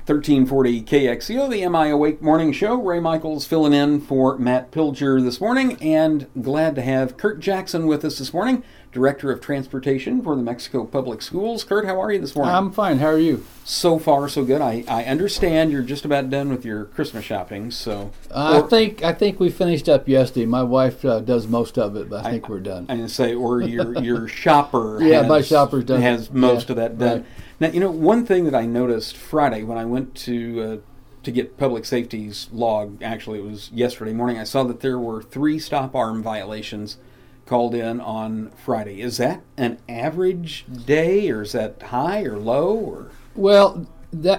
1340 KXEO, the Am I Awake morning show. Ray Michaels filling in for Matt Pilger this morning, and glad to have Kurt Jackson with us this morning, Director of Transportation for the Mexico Public Schools. Kurt, how are you this morning? I'm fine. How are you? So far, so good. I understand you're just about done with your Christmas shopping, so... I think we finished up yesterday. My wife does most of it, but I think we're done. I'm going to say, or your shopper my shopper's done. Has most of that done. Right. Now, one thing that I noticed Friday when I went to get public safety's log, actually it was yesterday morning, I saw that there were 3 stop arm violations called in on Friday. Is that an average day, or is that high or low? Or Well,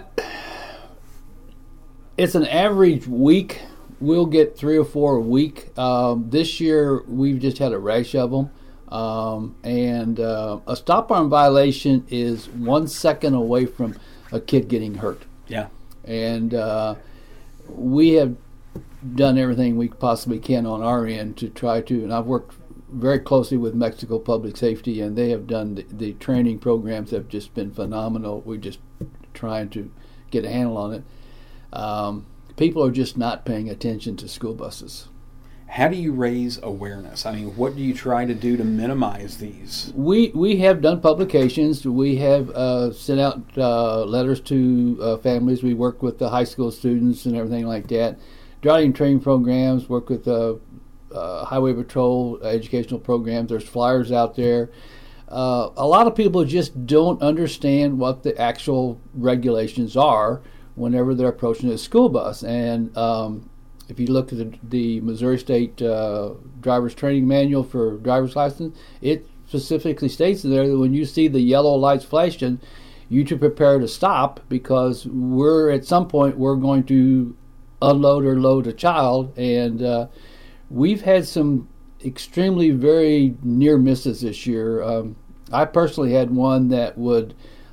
it's an average week. We'll get 3 or 4 a week. This year, we've just had a rash of them. And a stop arm violation is 1 second away from a kid getting hurt. Yeah. And we have done everything we possibly can on our end to try to, and I've worked very closely with Mexico Public Safety, and they have done the training programs have just been phenomenal. We're just trying to get a handle on it. People are just not paying attention to school buses. How do you raise awareness? I mean, what do you try to do to minimize these? We have done publications. We have sent out letters to families. We work with the high school students and everything like that. Driving training programs, work with Highway Patrol educational programs. There's flyers out there. A lot of people just don't understand what the actual regulations are whenever they're approaching a school bus. And if you look at the Missouri State Driver's Training Manual for driver's license, it specifically states in there that when you see the yellow lights flashing, you to prepare to stop, because at some point we're going to unload or load a child. And we've had some extremely very near misses this year. I personally had one that would...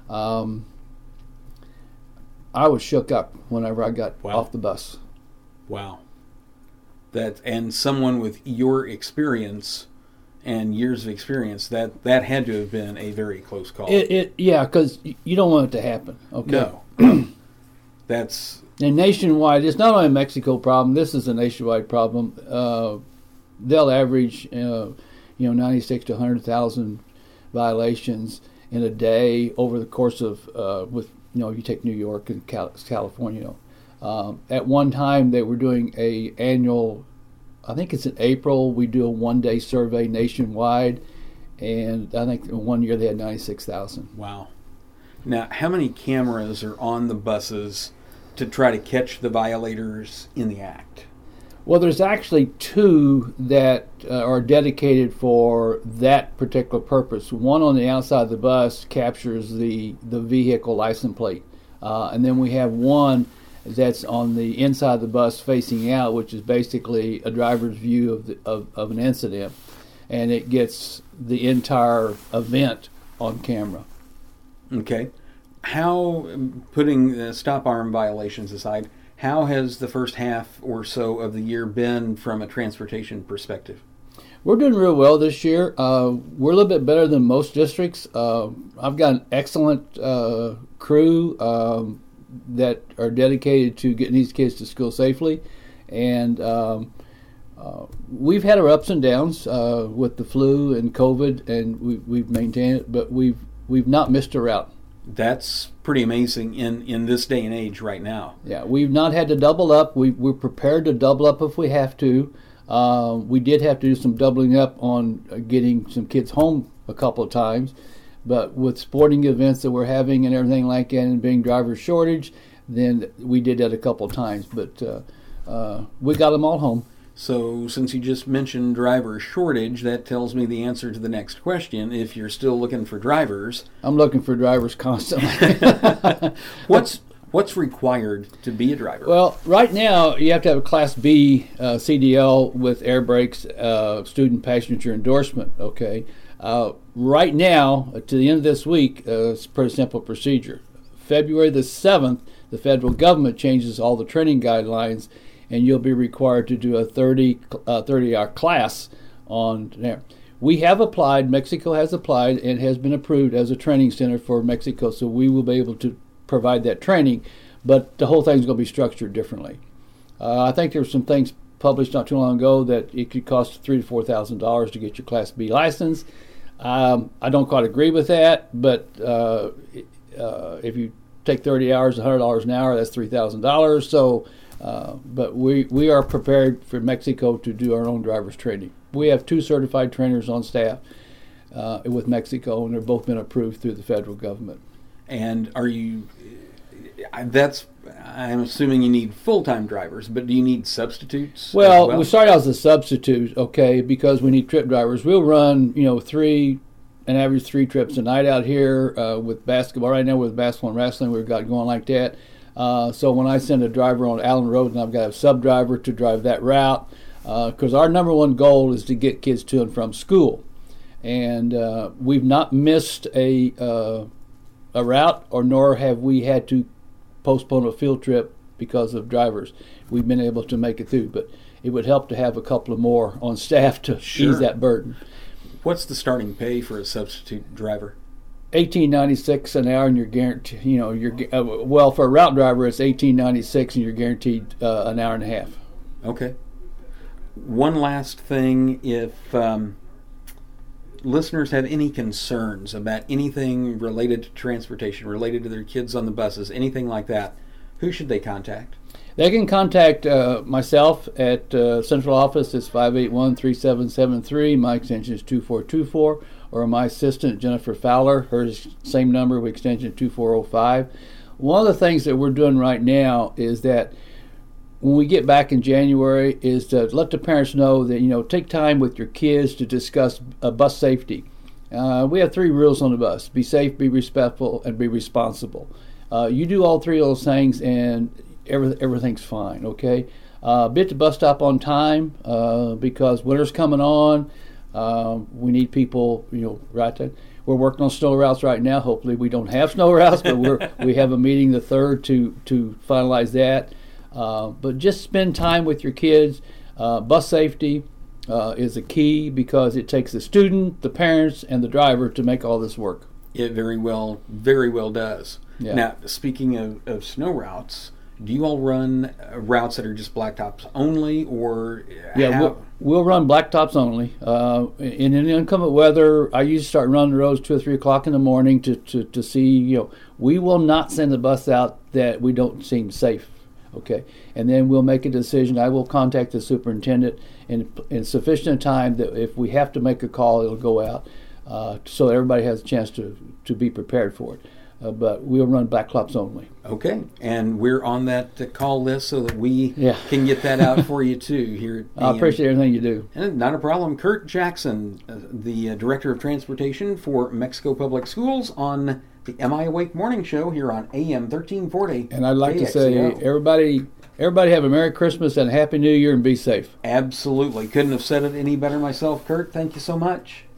I was shook up whenever I got off the bus. Wow. And someone with your experience and years of experience, that had to have been a very close call. Yeah, because you don't want it to happen. Okay. No. That's... And nationwide, it's not only a Mexico problem. This is a nationwide problem. They'll average, 96 to 100,000 violations in a day over the course of you take New York and California. At one time, they were doing a annual, I think it's in April, we do a one-day survey nationwide, and I think in 1 year they had 96,000. Wow. Now, how many cameras are on the buses to try to catch the violators in the act? Well, there's actually 2 that are dedicated for that particular purpose. One on the outside of the bus captures the vehicle license plate. And then we have one that's on the inside of the bus facing out, which is basically a driver's view of an incident. And it gets the entire event on camera. Okay. How, putting the stop arm violations aside, how has the first half or so of the year been from a transportation perspective? We're doing real well this year. We're a little bit better than most districts. I've got an excellent crew that are dedicated to getting these kids to school safely. And we've had our ups and downs with the flu and COVID, and we've maintained it, but we've not missed a route. That's pretty amazing in this day and age right now. Yeah, we've not had to double up. We're prepared to double up if we have to. We did have to do some doubling up on getting some kids home a couple of times. But with sporting events that we're having and everything like that, and being driver shortage, then we did that a couple of times. But we got them all home. So since you just mentioned driver shortage, that tells me the answer to the next question. If you're still looking for drivers... I'm looking for drivers constantly. What's required to be a driver? Well, right now you have to have a Class B CDL with air brakes, student passenger endorsement, okay? Right now, to the end of this week, it's a pretty simple procedure. February the 7th, the federal government changes all the training guidelines, and you'll be required to do a 30-hour class on there. We have applied, Mexico has applied, and has been approved as a training center for Mexico, so we will be able to provide that training. but the whole thing's going to be structured differently. I think there's some things published not too long ago that it could cost $3,000 to $4,000 to get your Class B license. I don't quite agree with that, but if you take 30 hours, $100 an hour, that's $3,000. So, but we are prepared for Mexico to do our own driver's training. We have 2 certified trainers on staff with Mexico, and they've both been approved through the federal government. And are you? I'm assuming you need full-time drivers, but do you need substitutes? Well, we start out as a substitute, okay, because we need trip drivers. We'll run, an average 3 trips a night out here with basketball. Right now with basketball and wrestling, we've got going like that. So when I send a driver on Allen Road, and I've got a sub-driver to drive that route, because our number one goal is to get kids to and from school. And we've not missed a route, nor have we had to postpone a field trip because of drivers. We've been able to make it through, but it would help to have a couple of more on staff to ease that burden. What's the starting pay for a substitute driver? $18.96 an hour, and you're guaranteed. Well, for a route driver, it's $18.96, and you're guaranteed an hour and a half. Okay. One last thing, if listeners have any concerns about anything related to transportation, related to their kids on the buses, anything like that, who should they contact? They can contact myself at central office. It's 581-3773. My extension is 2424. Or my assistant, Jennifer Fowler. Her same number with extension 2405. One of the things that we're doing right now is that when we get back in January is to let the parents know that, take time with your kids to discuss bus safety. We have 3 rules on the bus: be safe, be respectful, and be responsible. You do all 3 of those things and everything's fine, okay? Be at the bus stop on time because winter's coming on. We need people, right there. We're working on snow routes right now. Hopefully we don't have snow routes, but we have a meeting the 3rd to finalize that. But just spend time with your kids. Bus safety is a key because it takes the student, the parents, and the driver to make all this work. It very well does. Yeah. Now, speaking of snow routes, do you all run routes that are just blacktops only, or we'll run blacktops only. In inclement weather, I usually start running the roads 2 or 3 o'clock in the morning to see. We will not send the bus out that we don't seem safe. Okay, and then we'll make a decision. I will contact the superintendent in sufficient time that if we have to make a call, it'll go out so everybody has a chance to be prepared for it. But we'll run blacktops only. Okay, and we're on that call list so that we can get that out for you too here at I appreciate everything you do. And not a problem. Kurt Jackson, the Director of Transportation for Mexico Public Schools, on the Am I Awake Morning Show here on AM 1340. And I'd like to say, everybody have a Merry Christmas and a Happy New Year, and be safe. Absolutely. Couldn't have said it any better myself, Kurt. Thank you so much.